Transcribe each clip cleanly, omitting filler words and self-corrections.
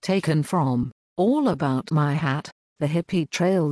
Taken from All About My Hat, The Hippie Trail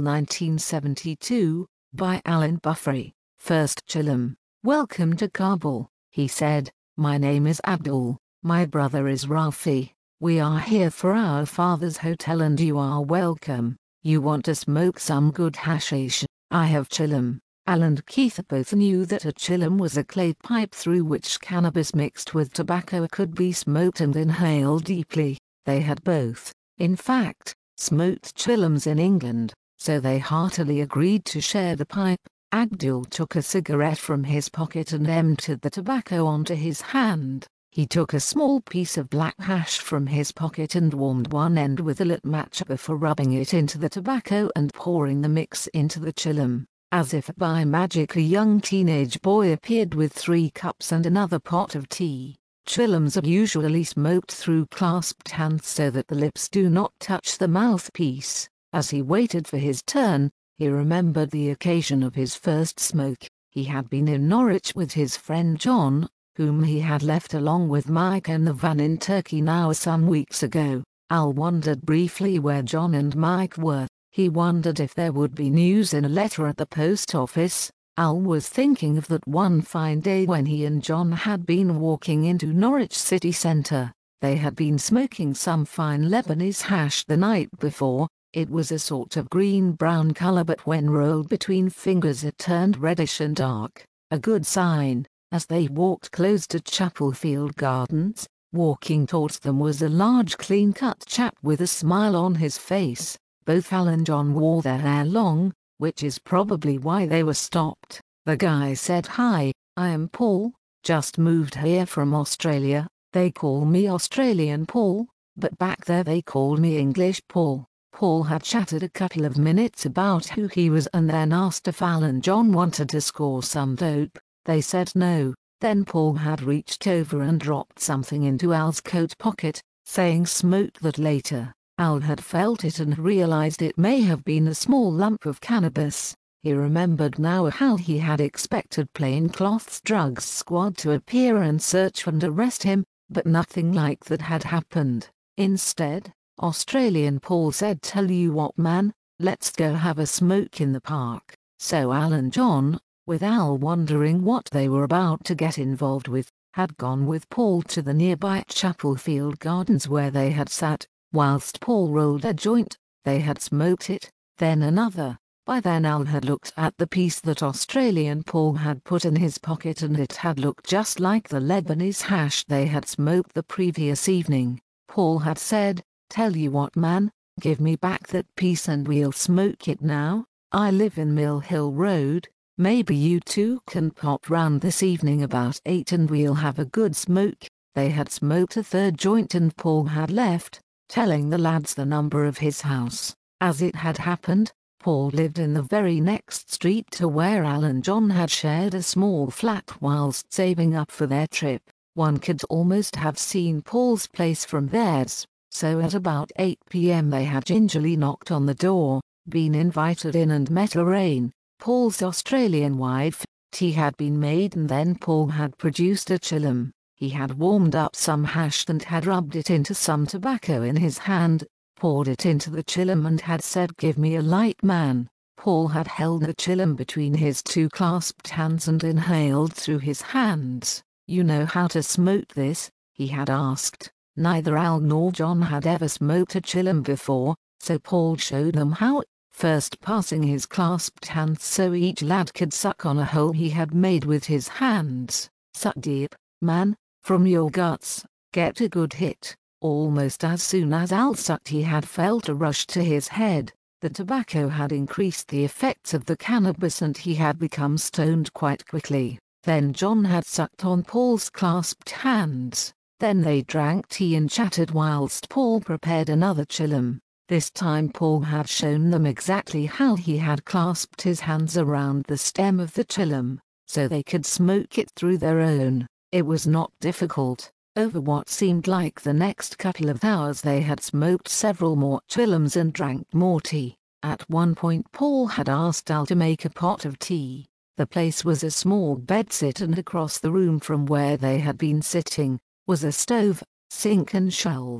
1972, by Alan Buffrey. First Chilam. "Welcome to Kabul," he said. "My name is Abdul, my brother is Rafi. We are here for our father's hotel and you are welcome. You want to smoke some good hashish? I have Chilam." Al and Keith both knew that a Chilam was a clay pipe through which cannabis mixed with tobacco could be smoked and inhaled deeply. They had both, in fact, smoked Chilams in England, so they heartily agreed to share the pipe. Abdul took a cigarette from his pocket and emptied the tobacco onto his hand. He took a small piece of black hash from his pocket and warmed one end with a lit match before rubbing it into the tobacco and pouring the mix into the Chilam. As if by magic, a young teenage boy appeared with 3 cups and another pot of tea. Chilams are usually smoked through clasped hands so that the lips do not touch the mouthpiece. As he waited for his turn, he remembered the occasion of his first smoke. He had been in Norwich with his friend John, whom he had left along with Mike in the van in Turkey now some weeks ago. Al wondered briefly where John and Mike were. He wondered if there would be news in a letter at the post office. Al was thinking of that one fine day when he and John had been walking into Norwich city centre. They had been smoking some fine Lebanese hash the night before. It was a sort of green-brown color, but when rolled between fingers it turned reddish and dark. A good sign. As they walked close to Chapelfield Gardens, walking towards them was a large clean-cut chap with a smile on his face. Both Al and John wore their hair long, which is probably why they were stopped. The guy said, "Hi, I am Paul, just moved here from Australia. They call me Australian Paul, but back there they called me English Paul." Paul had chatted a couple of minutes about who he was and then asked if Al and John wanted to score some dope. They said no. Then Paul had reached over and dropped something into Al's coat pocket, saying "smoke that later." Al had felt it and realized it may have been a small lump of cannabis. He remembered now how he had expected plainclothes drugs squad to appear and search and arrest him, but nothing like that had happened. Instead, Australian Paul said, "Tell you what, man, let's go have a smoke in the park." So Al and John, with Al wondering what they were about to get involved with, had gone with Paul to the nearby Chapelfield Gardens where they had sat. Whilst Paul rolled a joint, they had smoked it, then another. By then Al had looked at the piece that Australian Paul had put in his pocket and it had looked just like the Lebanese hash they had smoked the previous evening. Paul had said, "Tell you what, man, give me back that piece and we'll smoke it now. I live in Mill Hill Road, maybe you two can pop round this evening about 8 and we'll have a good smoke." They had smoked a third joint and Paul had left, telling the lads the number of his house. As it had happened, Paul lived in the very next street to where Al and John had shared a small flat whilst saving up for their trip. One could almost have seen Paul's place from theirs, so at about 8 p.m. they had gingerly knocked on the door, been invited in and met Lorraine, Paul's Australian wife. Tea had been made and then Paul had produced a Chilam. He had warmed up some hash and had rubbed it into some tobacco in his hand, poured it into the Chilam and had said, "Give me a light, man." Paul had held the Chilam between his 2 clasped hands and inhaled through his hands. "You know how to smoke this?" he had asked. Neither Al nor John had ever smoked a Chilam before, so Paul showed them how, first passing his clasped hands so each lad could suck on a hole he had made with his hands. "Suck deep, man, from your guts, get a good hit." Almost as soon as Al sucked he had felt a rush to his head. The tobacco had increased the effects of the cannabis and he had become stoned quite quickly. Then John had sucked on Paul's clasped hands. Then they drank tea and chatted whilst Paul prepared another Chilam. This time Paul had shown them exactly how he had clasped his hands around the stem of the Chilam, so they could smoke it through their own. It was not difficult. Over what seemed like the next couple of hours they had smoked several more Chilams and drank more tea. At one point Paul had asked Al to make a pot of tea. The place was a small bedsit and across the room from where they had been sitting was a stove, sink and shelves.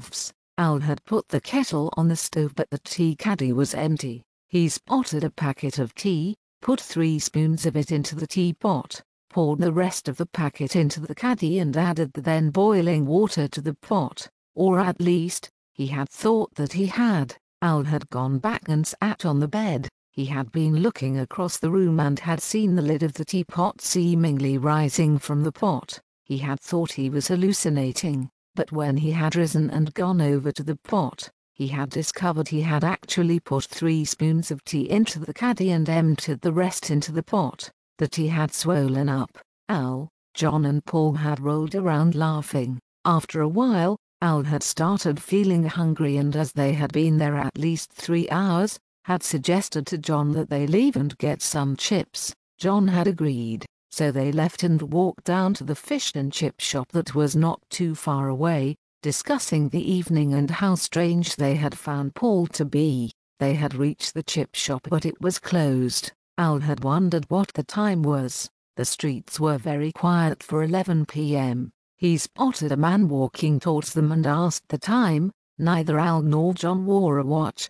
Al had put the kettle on the stove but the tea caddy was empty. He spotted a packet of tea, put 3 spoons of it into the teapot, poured the rest of the packet into the caddy and added the then boiling water to the pot, or at least, he had thought that he had. Al had gone back and sat on the bed. He had been looking across the room and had seen the lid of the teapot seemingly rising from the pot. He had thought he was hallucinating, but when he had risen and gone over to the pot, he had discovered he had actually put 3 spoons of tea into the caddy and emptied the rest into the pot. The tea had swollen up. Al, John and Paul had rolled around laughing. After a while, Al had started feeling hungry and as they had been there at least 3 hours, had suggested to John that they leave and get some chips. John had agreed, so they left and walked down to the fish and chip shop that was not too far away, discussing the evening and how strange they had found Paul to be. They had reached the chip shop but it was closed. Al had wondered what the time was. The streets were very quiet for 11 p.m. He spotted a man walking towards them and asked the time. Neither Al nor John wore a watch.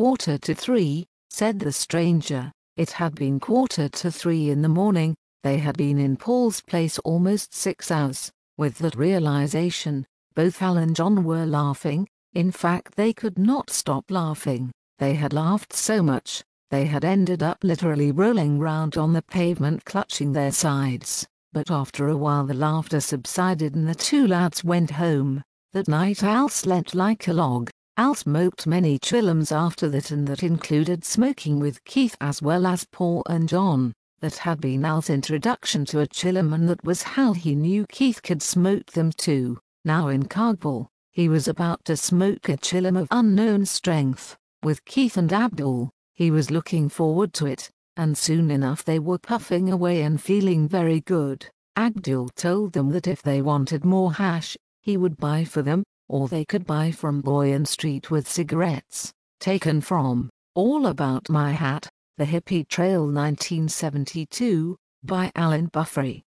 2:45, said the stranger. It had been 2:45 in the morning. They had been in Paul's place almost 6 hours. With that realization, both Al and John were laughing. In fact, they could not stop laughing. They had laughed so much, they had ended up literally rolling round on the pavement clutching their sides. But after a while the laughter subsided and the 2 lads went home. That night Al slept like a log. Al smoked many chillums after that, and that included smoking with Keith as well as Paul and John. That had been Al's introduction to a chillum, and that was how he knew Keith could smoke them too. Now in Kabul, he was about to smoke a chillum of unknown strength, with Keith and Abdul. He was looking forward to it, and soon enough they were puffing away and feeling very good. Abdul told them that if they wanted more hash, he would buy for them, or they could buy from Boyan Street with cigarettes. Taken from All About My Hat, The Hippie Trail 1972, by Alan Buffrey.